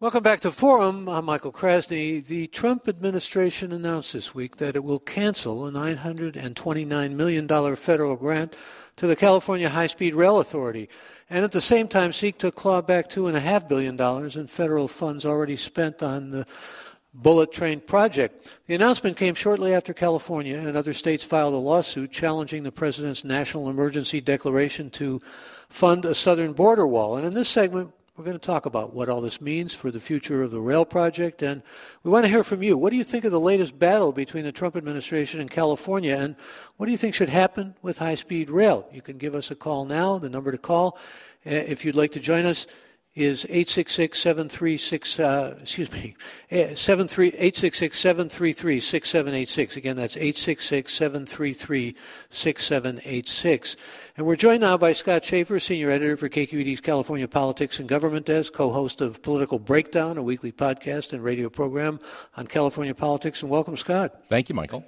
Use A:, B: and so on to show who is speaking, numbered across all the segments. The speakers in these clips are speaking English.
A: Welcome back to Forum. I'm Michael Krasny. The Trump administration announced this week that it will cancel a $929 million federal grant to the California High-Speed Rail Authority, and at the same time seek to claw back $2.5 billion in federal funds already spent on the Bullet Train project. The announcement came shortly after California and other states filed a lawsuit challenging the president's national emergency declaration to fund a southern border wall. And in this segment, we're going to talk about what all this means for the future of the rail project, and we want to hear from you. What do you think of the latest battle between the Trump administration and California, and what do you think should happen with high-speed rail? You can give us a call now. The number to call, if you'd like to join us, is 866-733-6786. Again, that's 866-733-6786. And we're joined now by Scott Shafer, senior editor for KQED's California Politics and Government Desk, co-host of Political Breakdown, a weekly podcast and radio program on California politics. And welcome, Scott.
B: Thank you, Michael.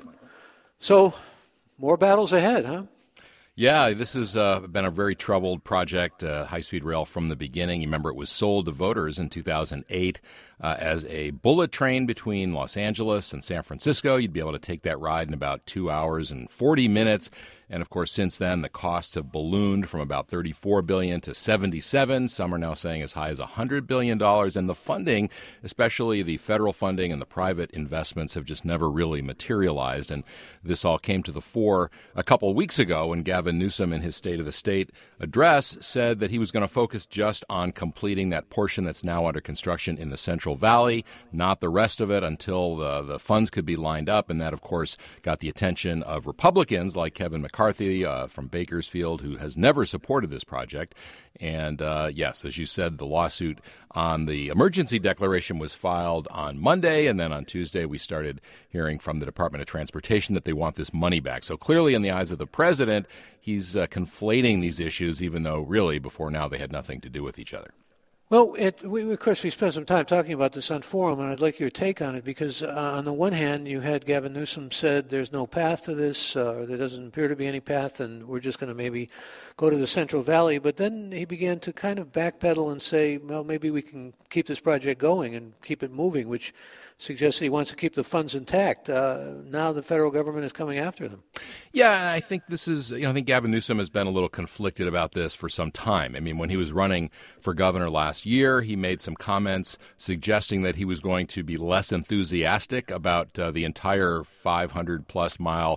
A: So, more battles ahead, huh?
B: Yeah, this has been a very troubled project, high-speed rail from the beginning. You remember it was sold to voters in 2008 as a bullet train between Los Angeles and San Francisco. You'd be able to take that ride in about 2 hours and 40 minutes. And, of course, since then, the costs have ballooned from about $34 billion to $77 billion. Some are now saying as high as $100 billion. And the funding, especially the federal funding and the private investments, have just never really materialized. And this all came to the fore a couple of weeks ago when Gavin Newsom, in his State of the State address, said that he was going to focus just on completing that portion that's now under construction in the Central Valley, not the rest of it until the funds could be lined up. And that, of course, got the attention of Republicans like Kevin McCarthy from Bakersfield, who has never supported this project. And yes, as you said, the lawsuit on the emergency declaration was filed on Monday, and then on Tuesday we started hearing from the Department of Transportation that they want this money back. So clearly in the eyes of the president, he's conflating these issues, even though really before now they had nothing to do with each other.
A: Well, of course, we spent some time talking about this on Forum, and I'd like your take on it, because on the one hand, you had Gavin Newsom said there's no path to this, or there doesn't appear to be any path, and we're just going to maybe go to the Central Valley. But then he began to kind of backpedal and say, well, maybe we can keep this project going and keep it moving, which suggests that he wants to keep the funds intact. Now the federal government is coming after them.
B: Yeah, I think this is, I think Gavin Newsom has been a little conflicted about this for some time. I mean, when he was running for governor last year, he made some comments suggesting that he was going to be less enthusiastic about the entire 500-plus mile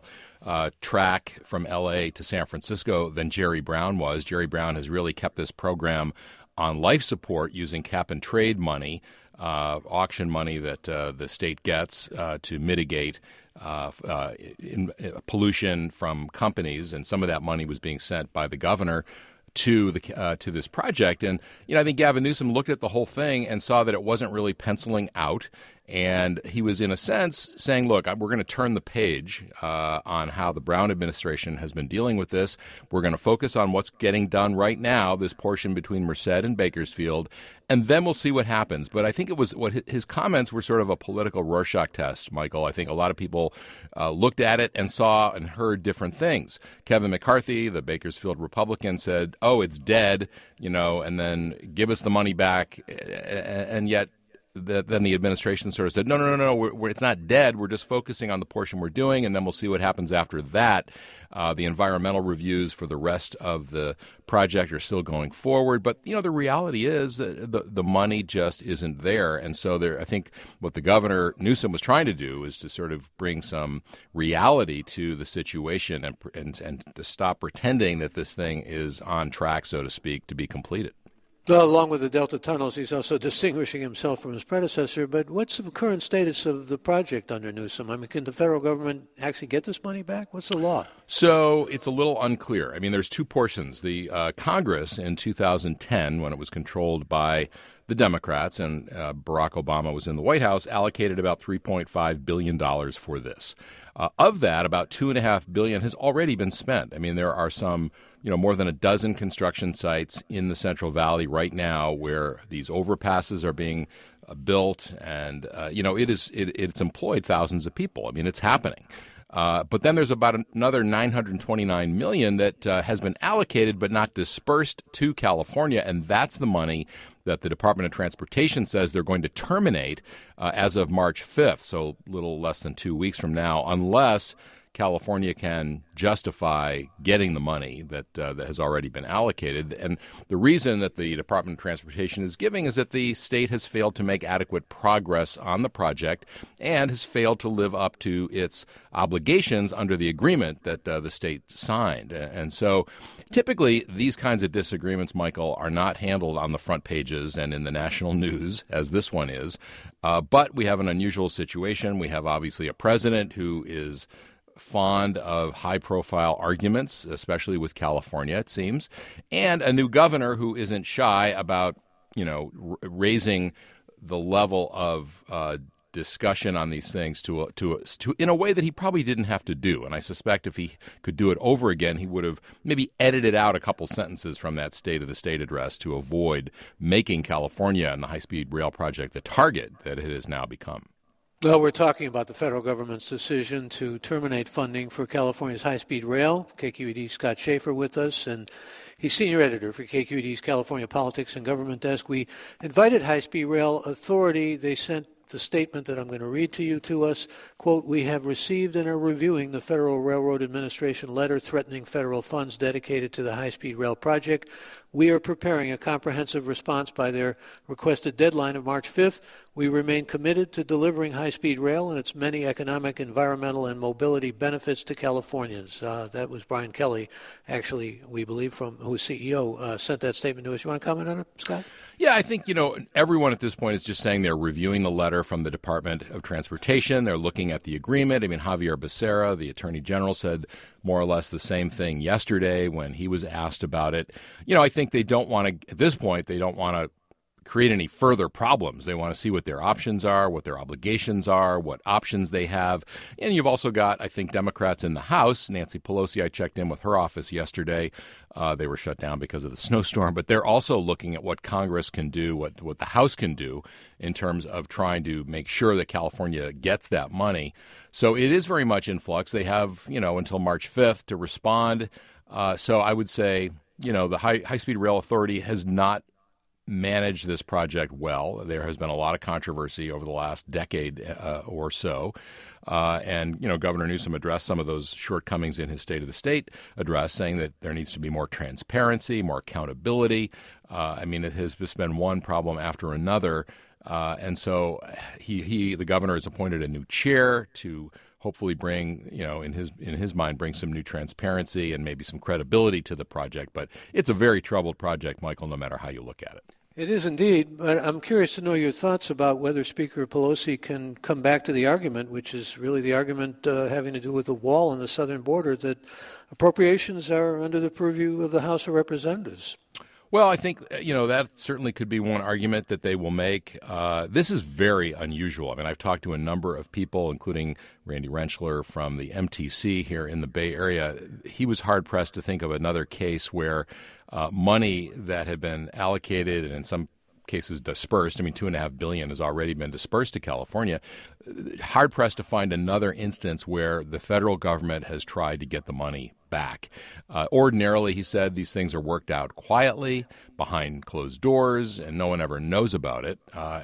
B: track from L.A. to San Francisco than Jerry Brown was. Jerry Brown has really kept this program on life support using cap-and-trade money, auction money that the state gets to mitigate pollution from companies, and some of that money was being sent by the governor to this project. And I think Gavin Newsom looked at the whole thing and saw that it wasn't really penciling out. And he was, in a sense, saying, look, we're going to turn the page on how the Brown administration has been dealing with this. We're going to focus on what's getting done right now, this portion between Merced and Bakersfield, and then we'll see what happens. But I think it was his comments were sort of a political Rorschach test, Michael. I think a lot of people looked at it and saw and heard different things. Kevin McCarthy, the Bakersfield Republican, said, oh, it's dead, and then give us the money back. And yet, then the administration sort of said, no, it's not dead. We're just focusing on the portion we're doing, and then we'll see what happens after that. The environmental reviews for the rest of the project are still going forward. But, the reality is that the money just isn't there. And so I think what the governor, Newsom, was trying to do is to sort of bring some reality to the situation and to stop pretending that this thing is on track, so to speak, to be completed.
A: Well, along with the Delta tunnels, he's also distinguishing himself from his predecessor. But what's the current status of the project under Newsom? I mean, can the federal government actually get this money back? What's the law?
B: So it's a little unclear. I mean, there's two portions. The Congress in 2010, when it was controlled by the Democrats and Barack Obama was in the White House, allocated about $3.5 billion for this. Of that, about $2.5 billion has already been spent. I mean, there are some, more than a dozen construction sites in the Central Valley right now where these overpasses are being built, and it's employed thousands of people. I mean, it's happening. But then there's about another $929 million that has been allocated but not dispersed to California, and that's the money that the Department of Transportation says they're going to terminate as of March 5th, so a little less than 2 weeks from now, unless California can justify getting the money that has already been allocated. And the reason that the Department of Transportation is giving is that the state has failed to make adequate progress on the project and has failed to live up to its obligations under the agreement that the state signed. And so typically these kinds of disagreements, Michael, are not handled on the front pages and in the national news, as this one is. But we have an unusual situation. We have obviously a president who is fond of high-profile arguments, especially with California, it seems, and a new governor who isn't shy about, raising the level of discussion on these things to in a way that he probably didn't have to do. And I suspect if he could do it over again, he would have maybe edited out a couple sentences from that State of the State address to avoid making California and the high-speed rail project the target that it has now become.
A: Well, we're talking about the federal government's decision to terminate funding for California's high-speed rail. KQED's Scott Schaefer with us, and he's senior editor for KQED's California Politics and Government Desk. We invited High-Speed Rail Authority. They sent the statement that I'm going to read to us. Quote, "We have received and are reviewing the Federal Railroad Administration letter threatening federal funds dedicated to the high-speed rail project. We are preparing a comprehensive response by their requested deadline of March 5th. We remain committed to delivering high-speed rail and its many economic, environmental, and mobility benefits to Californians." That was Brian Kelly, actually, we believe, who's CEO, sent that statement to us. You want to comment on it, Scott?
B: Yeah, I think, everyone at this point is just saying they're reviewing the letter from the Department of Transportation. They're looking at the agreement. I mean, Javier Becerra, the Attorney General, said more or less the same thing yesterday when he was asked about it. I think they don't want to, at this point, they don't want to create any further problems. They want to see what their options are, what their obligations are, what options they have. And you've also got, I think, Democrats in the House. Nancy Pelosi, I checked in with her office yesterday. They were shut down because of the snowstorm. But they're also looking at what Congress can do, what the House can do in terms of trying to make sure that California gets that money. So it is very much in flux. They have, until March 5th to respond. So I would say, the High-Speed Rail Authority has not manage this project well. There has been a lot of controversy over the last decade or so. And Governor Newsom addressed some of those shortcomings in his State of the State address, saying that there needs to be more transparency, more accountability. It has just been one problem after another. And so the governor has appointed a new chair to hopefully bring, in his mind, bring some new transparency and maybe some credibility to the project. But it's a very troubled project, Michael, no matter how you look at it.
A: It is indeed, but I'm curious to know your thoughts about whether Speaker Pelosi can come back to the argument, which is really the argument having to do with the wall on the southern border, that appropriations are under the purview of the House of Representatives.
B: Well, I think, that certainly could be one argument that they will make. This is very unusual. I've talked to a number of people, including Randy Rentschler from the MTC here in the Bay Area. He was hard-pressed to think of another case where money that had been allocated and in some cases dispersed. $2.5 billion has already been dispersed to California. Hard-pressed to find another instance where the federal government has tried to get the money back. Ordinarily, he said, these things are worked out quietly behind closed doors, and no one ever knows about it.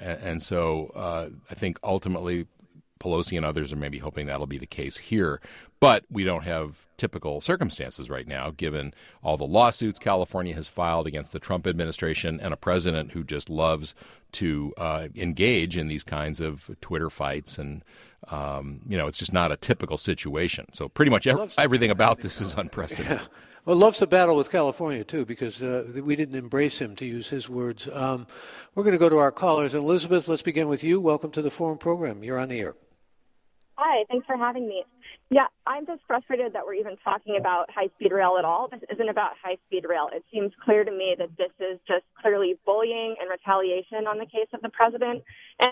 B: So I think ultimately Pelosi and others are maybe hoping that'll be the case here. But we don't have typical circumstances right now, given all the lawsuits California has filed against the Trump administration and a president who just loves to engage in these kinds of Twitter fights. And, it's just not a typical situation. So pretty much everything about this is unprecedented.
A: Yeah. Well, loves to battle with California, too, because we didn't embrace him, to use his words. We're going to go to our callers. Elizabeth, let's begin with you. Welcome to the Forum program. You're on the air.
C: Hi, thanks for having me. Yeah, I'm just frustrated that we're even talking about high-speed rail at all. This isn't about high-speed rail. It seems clear to me that this is just clearly bullying and retaliation on the case of the president. And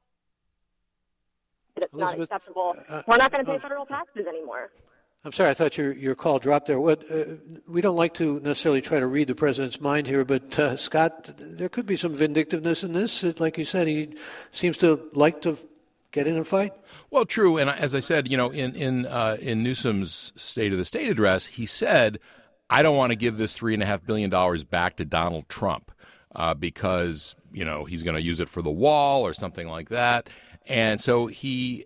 C: it's not acceptable. We're not going to pay federal taxes anymore.
A: I'm sorry, I thought your call dropped there. We don't like to necessarily try to read the president's mind here, but Scott, there could be some vindictiveness in this. Like you said, he seems to like to get in a fight.
B: Well, true. And as I said, in Newsom's State of the State address, he said, I don't want to give this $3.5 billion back to Donald Trump. because he's going to use it for the wall or something like that. And so he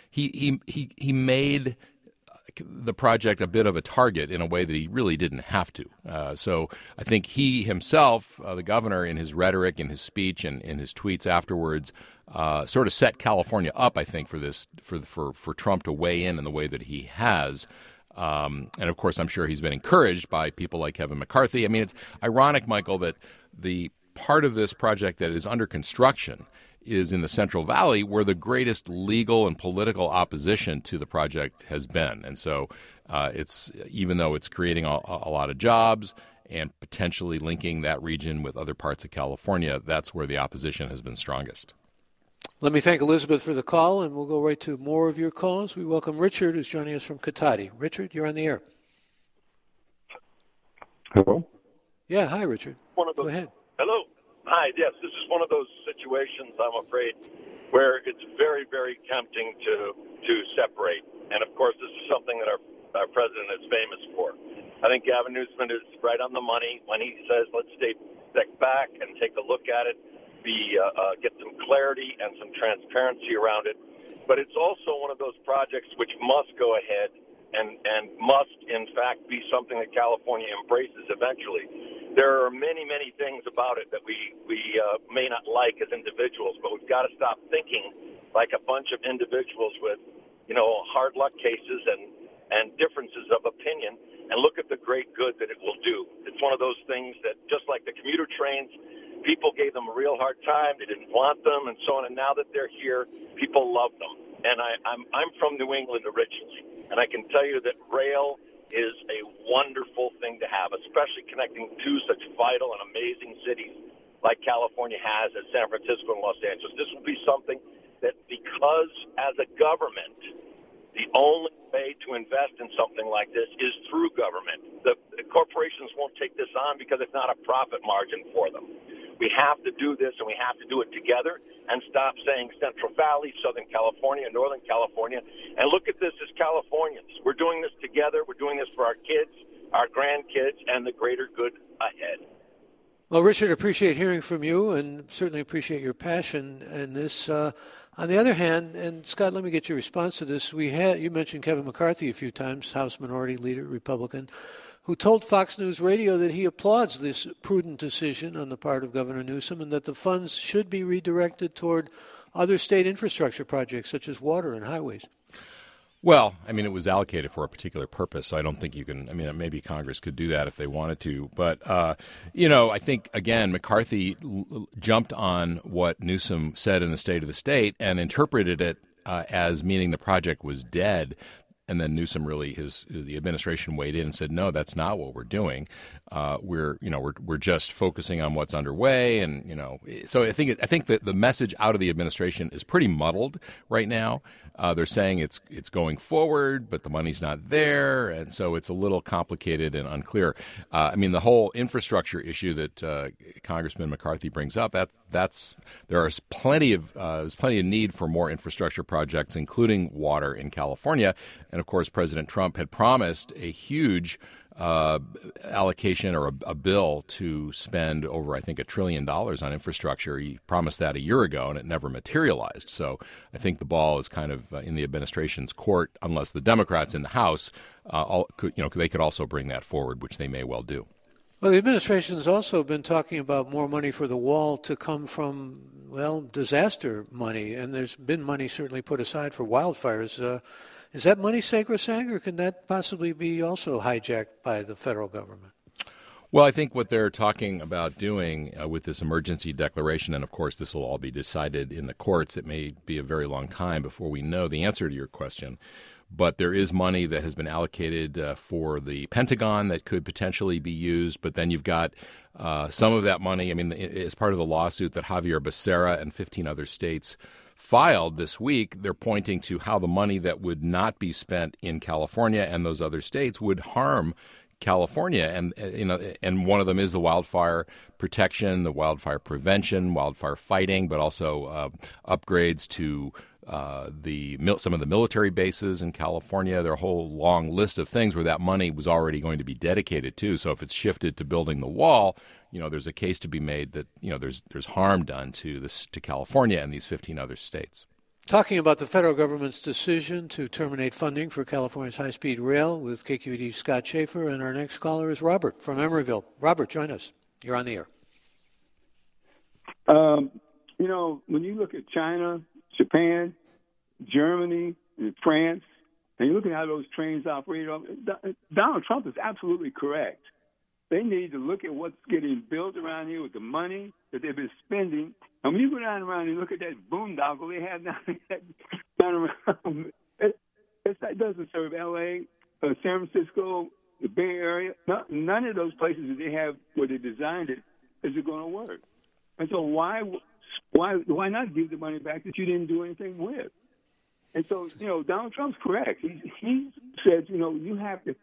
B: made the project a bit of a target in a way that he really didn't have to. So I think he himself, the governor, in his rhetoric, in his speech, and in his tweets afterwards, sort of set California up, I think, for this for Trump to weigh in the way that he has. And of course, I'm sure he's been encouraged by people like Kevin McCarthy. I mean, it's ironic, Michael, that the part of this project that is under construction is in the Central Valley, where the greatest legal and political opposition to the project has been. And so it's even though it's creating a lot of jobs and potentially linking that region with other parts of California, that's where the opposition has been strongest.
A: Let me thank Elizabeth for the call, and we'll go right to more of your calls. We welcome Richard, who's joining us from Cotati. Richard, you're on the air.
D: Hello?
A: Yeah, hi, Richard. Go ahead.
D: Hello. Hi, yes, this is one of those situations, I'm afraid, where it's very, very tempting to separate. And, of course, this is something that our president is famous for. I think Gavin Newsom is right on the money when he says, let's step back and take a look at it, get some clarity and some transparency around it. But it's also one of those projects which must go ahead and must, in fact, be something that California embraces eventually. There are many, many things about it that we may not like as individuals, but we've got to stop thinking like a bunch of individuals with, hard luck cases and differences of opinion, and look at the great good that it will do. It's one of those things that, just like the commuter trains, people gave them a real hard time. They didn't want them, and so on. And now that they're here, people love them. And I'm from New England originally, and I can tell you that rail is a wonderful thing to have, especially connecting two such vital and amazing cities like California has, as San Francisco and Los Angeles. This will be something that, because as a government, the only way to invest in something like this is through government. The corporations won't take this on because it's not a profit margin for them. We have to do this, and we have to do it together, and stop saying Central Valley, Southern California, Northern California, and look at this as Californians. We're doing this together. We're doing this for our kids, our grandkids, and the greater good ahead.
A: Well, Richard, appreciate hearing from you, and certainly appreciate your passion in this. On the other hand, and Scott, let me get your response to this. You mentioned Kevin McCarthy a few times, House Minority Leader, Republican, who told Fox News Radio that he applauds this prudent decision on the part of Governor Newsom, and that the funds should be redirected toward other state infrastructure projects such as water and highways.
B: Well, I mean, it was allocated for a particular purpose, so I don't think you can – I mean, maybe Congress could do that if they wanted to. But, I think, again, McCarthy jumped on what Newsom said in the State of the State and interpreted it as meaning the project was dead. And then Newsom really, the administration weighed in and said, no, that's not what we're doing. We're just focusing on what's underway, and so I think that the message out of the administration is pretty muddled right now. They're saying it's going forward, but the money's not there, and so it's a little complicated and unclear. I mean, the whole infrastructure issue that Congressman McCarthy brings up, there's plenty of need for more infrastructure projects, including water in California. And of course, President Trump had promised a huge allocation or a bill to spend over, I think, $1 trillion on infrastructure. He promised that a year ago, and it never materialized. So I think the ball is kind of in the administration's court, unless the Democrats in the House, they could also bring that forward, which they may well do.
A: Well, the administration has also been talking about more money for the wall to come from, disaster money, and there's been money certainly put aside for wildfires. Is that money sacrosanct, or can that possibly be also hijacked by the federal government?
B: Well, I think what they're talking about doing with this emergency declaration, and of course this will all be decided in the courts, it may be a very long time before we know the answer to your question, but there is money that has been allocated for the Pentagon that could potentially be used, but then you've got some of that money, as part of the lawsuit that Javier Becerra and 15 other states filed this week, they're pointing to how the money that would not be spent in California and those other states would harm California, and one of them is the wildfire protection, the wildfire prevention, wildfire fighting, but also upgrades to some of the military bases in California. There are a whole long list of things where that money was already going to be dedicated to. So if it's shifted to building the wall, there's a case to be made that there's harm done to California and these 15 other states.
A: Talking about the federal government's decision to terminate funding for California's high-speed rail with KQED's Scott Schaefer, and our next caller is Robert from Emeryville. Robert, join us. You're on the air.
E: When you look at China, Japan, Germany, and France, and you look at how those trains operate, Donald Trump is absolutely correct. They need to look at what's getting built around here with the money that they've been spending. And when you go down around and look at that boondoggle they have down around, it doesn't serve L.A., San Francisco, the Bay Area. None of those places that they have where they designed it is it going to work. And so why not give the money back that you didn't do anything with? And so, Donald Trump's correct. He said, you have to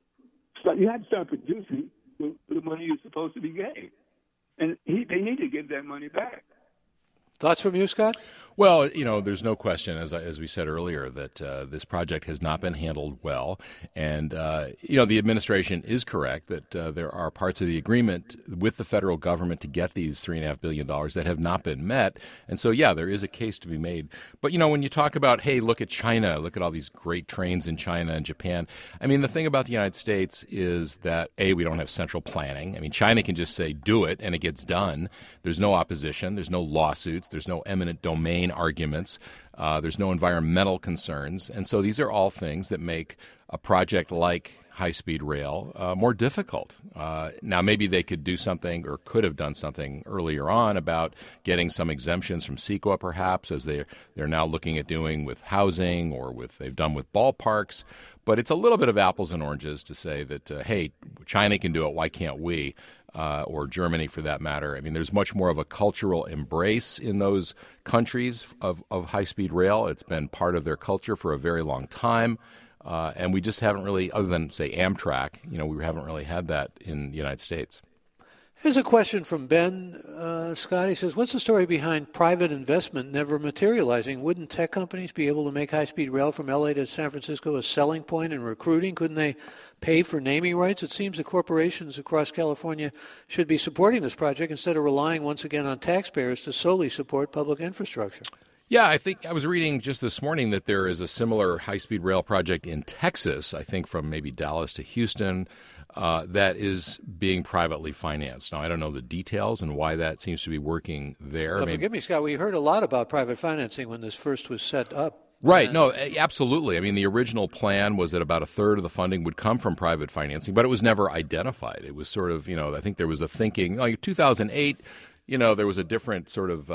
E: start producing the money you're supposed to be getting. And they need to give that money back.
A: Thoughts from you, Scott?
B: Well, there's no question, as we said earlier, that this project has not been handled well. And, the administration is correct that there are parts of the agreement with the federal government to get these $3.5 billion that have not been met. And so, there is a case to be made. But, when you talk about, hey, look at China, look at all these great trains in China and Japan. I mean, the thing about the United States is that, A, we don't have central planning. I mean, China can just say, do it, and it gets done. There's no opposition. There's no lawsuits. There's no eminent domain arguments. There's no environmental concerns. And so these are all things that make a project like high-speed rail more difficult. Now, maybe they could do something or could have done something earlier on about getting some exemptions from CEQA, perhaps, as they're now looking at doing with housing or they've done with ballparks. But it's a little bit of apples and oranges to say that, hey, China can do it, why can't we? Or Germany, for that matter. I mean, there's much more of a cultural embrace in those countries of high-speed rail. It's been part of their culture for a very long time. And we just haven't really, other than, say, Amtrak, we haven't really had that in the United States.
A: Here's a question from Ben. Scott, he says, what's the story behind private investment never materializing? Wouldn't tech companies be able to make high-speed rail from L.A. to San Francisco a selling point in recruiting? Couldn't they pay for naming rights? It seems the corporations across California should be supporting this project instead of relying once again on taxpayers to solely support public infrastructure.
B: Yeah, I think I was reading just this morning that there is a similar high-speed rail project in Texas, I think from maybe Dallas to Houston, that is being privately financed. Now, I don't know the details and why that seems to be working there.
A: Well, forgive me, Scott, we heard a lot about private financing when this first was set up.
B: Right. No, absolutely. I mean, the original plan was that about a third of the funding would come from private financing, but it was never identified. It was sort of, I think there was a thinking, like 2008, there was a different sort of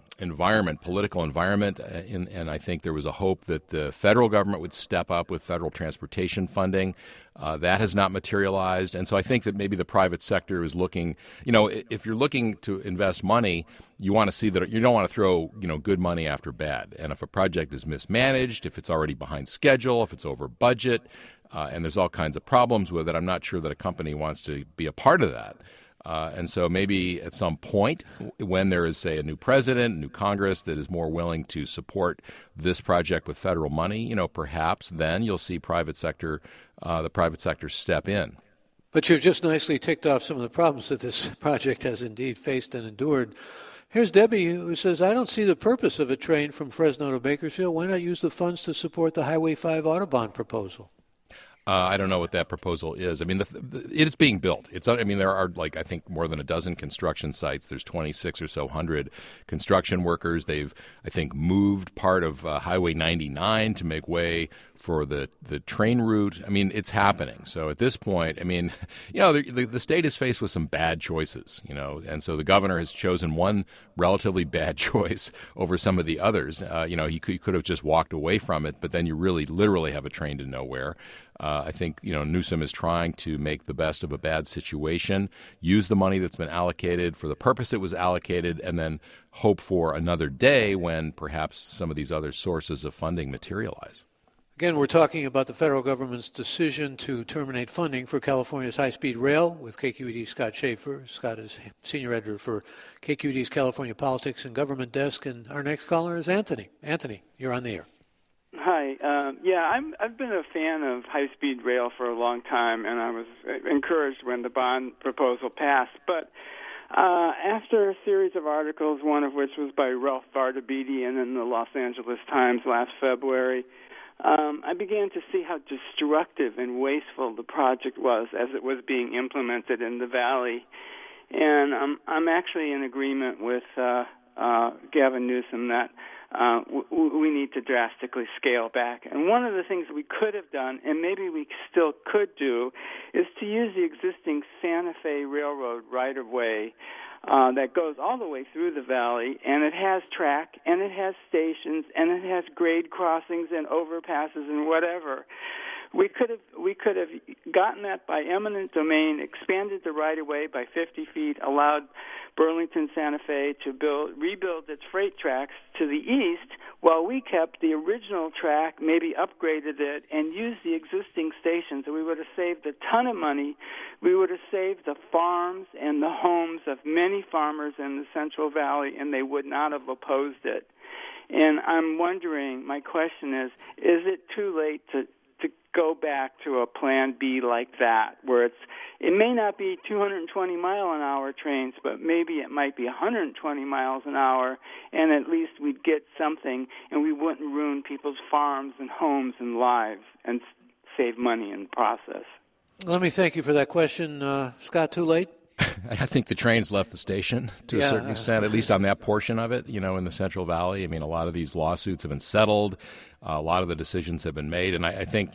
B: political environment, and I think there was a hope that the federal government would step up with federal transportation funding. That has not materialized, and so I think that maybe the private sector is looking, if you're looking to invest money, you want to see that you don't want to throw, good money after bad. And if a project is mismanaged, if it's already behind schedule, if it's over budget, and there's all kinds of problems with it, I'm not sure that a company wants to be a part of that. And so maybe at some point when there is, say, a new president, new Congress that is more willing to support this project with federal money, perhaps then you'll see the private sector step in.
A: But you've just nicely ticked off some of the problems that this project has indeed faced and endured. Here's Debbie, who says, I don't see the purpose of a train from Fresno to Bakersfield. Why not use the funds to support the Highway 5 Autobahn proposal?
B: I don't know what that proposal is. I mean, it's being built. There are I think more than a dozen construction sites. There's 26 or so hundred construction workers. They've, I think, moved part of Highway 99 to make way for the train route. I mean, it's happening. So at this point, the state is faced with some bad choices, and so the governor has chosen one relatively bad choice over some of the others. He could have just walked away from it, but then you really literally have a train to nowhere. I think, Newsom is trying to make the best of a bad situation, use the money that's been allocated for the purpose it was allocated, and then hope for another day when perhaps some of these other sources of funding materialize.
A: Again, we're talking about the federal government's decision to terminate funding for California's high-speed rail with KQED's Scott Schaefer. Scott is senior editor for KQED's California Politics and Government Desk. And our next caller is Anthony. Anthony, you're on the air.
F: Hi. I've been a fan of high-speed rail for a long time, and I was encouraged when the bond proposal passed. But after a series of articles, one of which was by Ralph Vardabedian in the Los Angeles Times last February, I began to see how destructive and wasteful the project was as it was being implemented in the Valley. And I'm actually in agreement with Gavin Newsom that we need to drastically scale back. And one of the things we could have done, and maybe we still could do, is to use the existing Santa Fe Railroad right-of-way that goes all the way through the valley, and it has track, and it has stations, and it has grade crossings and overpasses and whatever. We could have gotten that by eminent domain, expanded the right-of-way by 50 feet, allowed Burlington Santa Fe to rebuild its freight tracks to the east, while we kept the original track, maybe upgraded it, and used the existing stations. And we would have saved a ton of money. We would have saved the farms and the homes of many farmers in the Central Valley, and they would not have opposed it. And I'm wondering, my question is it too late to go back to a plan B like that, where it may not be 220-mile-an-hour trains, but maybe it might be 120 miles an hour, and at least we'd get something, and we wouldn't ruin people's farms and homes and lives and save money in the process.
A: Let me thank you for that question. Scott, too late?
B: I think the trains left the station to a certain extent, at least on that portion of it, in the Central Valley. I mean, a lot of these lawsuits have been settled. A lot of the decisions have been made. And I think,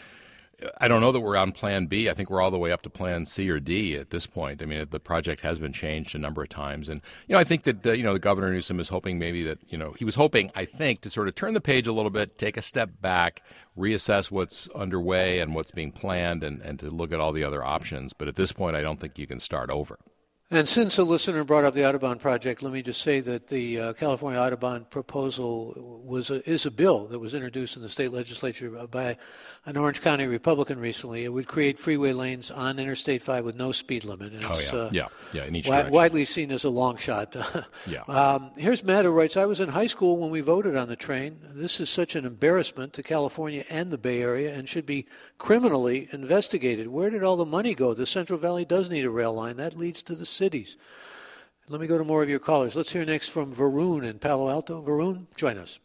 B: I don't know that we're on Plan B. I think we're all the way up to Plan C or D at this point. I mean, the project has been changed a number of times. And, I think that, the Governor Newsom is hoping maybe that, he was hoping, I think, to sort of turn the page a little bit, take a step back, reassess what's underway and what's being planned and to look at all the other options. But at this point, I don't think you can start over.
A: And since a listener brought up the Audubon Project, let me just say that the California Audubon proposal is a bill that was introduced in the state legislature by an Orange County Republican recently. It would create freeway lanes on Interstate 5 with no speed limit. And
B: in each direction.
A: Widely seen as a long shot. Here's Matt, who writes, I was in high school when we voted on the train. This is such an embarrassment to California and the Bay Area and should be criminally investigated. Where did all the money go? The Central Valley does need a rail line. That leads to the cities. Let me go to more of your callers. Let's hear next from Varun in Palo Alto. Varun, join us.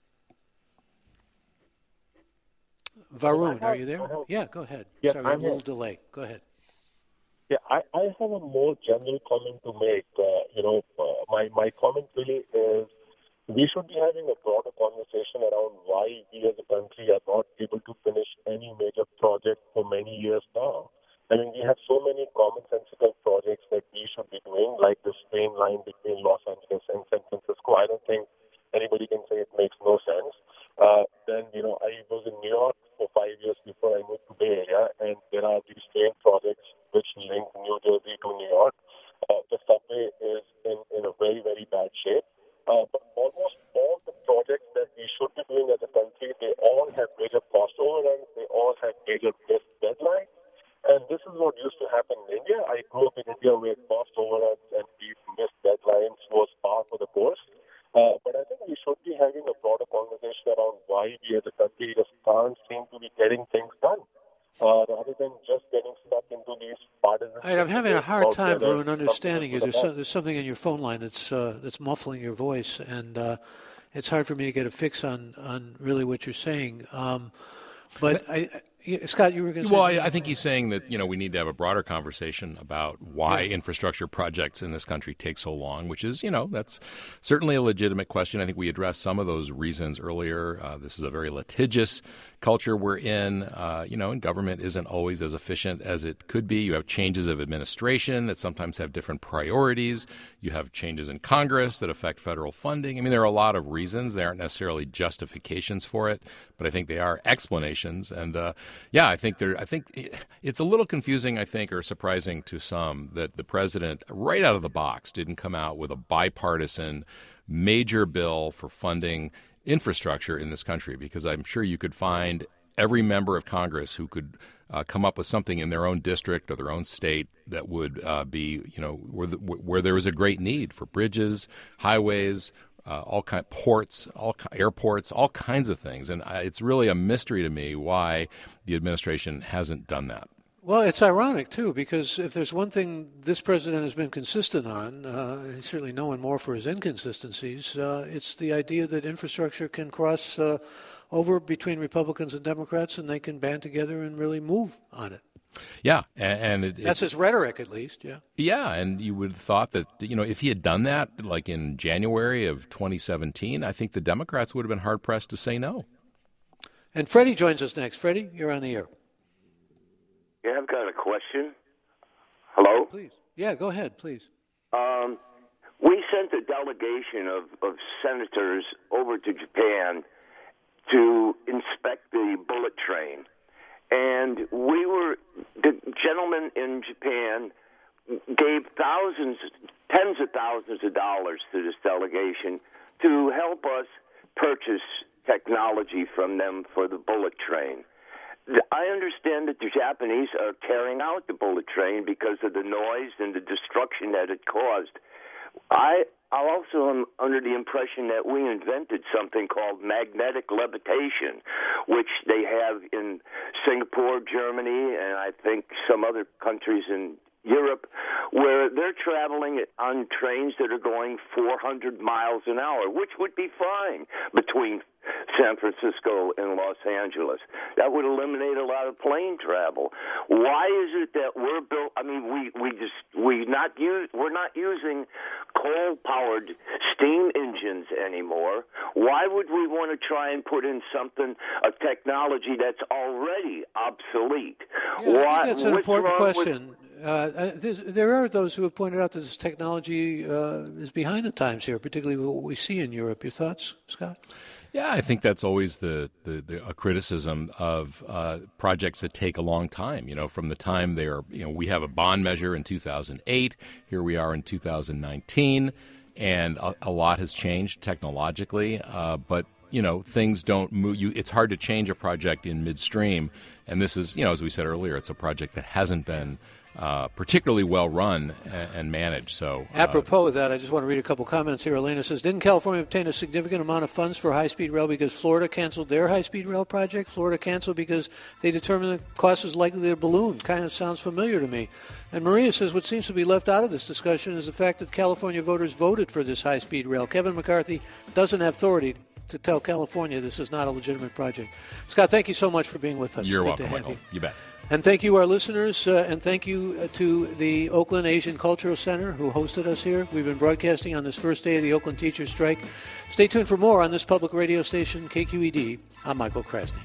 A: Varun, are you there? Yeah, go ahead.
G: Yes,
A: Sorry, we have a little delay. Go ahead.
G: Yeah, I have a more general comment to make. My comment really is we should be having a broader conversation around why we as a country are not able to finish any major project for many years now. I mean, we have so many commonsensical projects that we should be doing, like this train line between Los Angeles and San Francisco. I don't think anybody can say it makes no sense. Then, I was in New York for 5 years before I moved to Bay Area, and there are these train projects which link New Jersey to New York. The subway is in a very, very bad shape. But almost all the projects that we should be doing as a country, they all have major cost overruns. They all have major missed deadlines. And this is what used to happen in India. I grew up in India where cost overruns and these missed deadlines was par for the course. But I think we should be having a broader conversation around why we as a country just can't seem to be getting things done, rather than just getting stuck into these partisan.
A: I'm having a hard time, Varun, understanding you. There's something in your phone line that's muffling your voice, and it's hard for me to get a fix on really what you're saying. But Scott, you were going to say...
B: Well, I think he's saying that, we need to have a broader conversation about why infrastructure projects in this country take so long, which is, that's certainly a legitimate question. I think we addressed some of those reasons earlier. This is a very litigious culture we're in, and government isn't always as efficient as it could be. You have changes of administration that sometimes have different priorities. You have changes in Congress that affect federal funding. I mean, there are a lot of reasons. They aren't necessarily justifications for it, but I think they are explanations. And I think it's a little confusing, or surprising to some that the president, right out of the box, didn't come out with a bipartisan major bill for funding infrastructure in this country, because I'm sure you could find every member of Congress who could come up with something in their own district or their own state that would be, where there was a great need for bridges, highways, ports, airports, all kinds of things. And it's really a mystery to me why the administration hasn't done that.
A: Well, it's ironic, too, because if there's one thing this president has been consistent on, he's certainly known more for his inconsistencies, it's the idea that infrastructure can cross over between Republicans and Democrats, and they can band together and really move on it.
B: Yeah, and
A: that's his rhetoric, at least, yeah.
B: Yeah, and you would have thought that, if he had done that, like in January of 2017, I think the Democrats would have been hard-pressed to say no.
A: And Freddie joins us next. Freddie, you're on the air.
H: Yeah, I've got a question. Hello?
A: Please. Yeah, go ahead, please.
H: We sent a delegation of senators over to Japan to inspect the bullet train. And the gentleman in Japan gave tens of thousands of dollars to this delegation to help us purchase technology from them for the bullet train. I understand that the Japanese are carrying out the bullet train because of the noise and the destruction that it caused. I also am under the impression that we invented something called magnetic levitation, which they have in Singapore, Germany, and I think some other countries in Europe, where they're traveling on trains that are going 400 miles an hour, which would be fine between San Francisco and Los Angeles. That would eliminate a lot of plane travel. Why is it that we're built? I mean, we're not using coal-powered steam engines anymore. Why would we want to try and put in a technology that's already obsolete?
A: Yeah, I think that's an important question. There are those who have pointed out that this technology is behind the times here, particularly what we see in Europe. Your thoughts, Scott?
B: Yeah, I think that's always a criticism of projects that take a long time. From the time we have a bond measure in 2008. Here we are in 2019, and a lot has changed technologically. But things don't move. It's hard to change a project in midstream, and this is, as we said earlier, it's a project that hasn't been particularly well run and managed. So,
A: apropos of that, I just want to read a couple comments here. Elena says, didn't California obtain a significant amount of funds for high-speed rail because Florida canceled their high-speed rail project? Florida canceled because they determined the cost was likely to balloon. Kind of sounds familiar to me. And Maria says, what seems to be left out of this discussion is the fact that California voters voted for this high-speed rail. Kevin McCarthy doesn't have authority to tell California this is not a legitimate project. Scott, thank you so much for being with us.
B: You're welcome, Michael. You bet.
A: And thank you, our listeners, and thank you to the Oakland Asian Cultural Center who hosted us here. We've been broadcasting on this first day of the Oakland Teachers' Strike. Stay tuned for more on this public radio station, KQED. I'm Michael Krasny.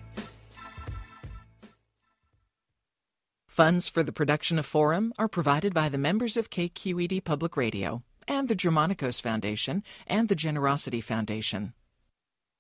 I: Funds for the production of Forum are provided by the members of KQED Public Radio and the Germanicos Foundation and the Generosity Foundation.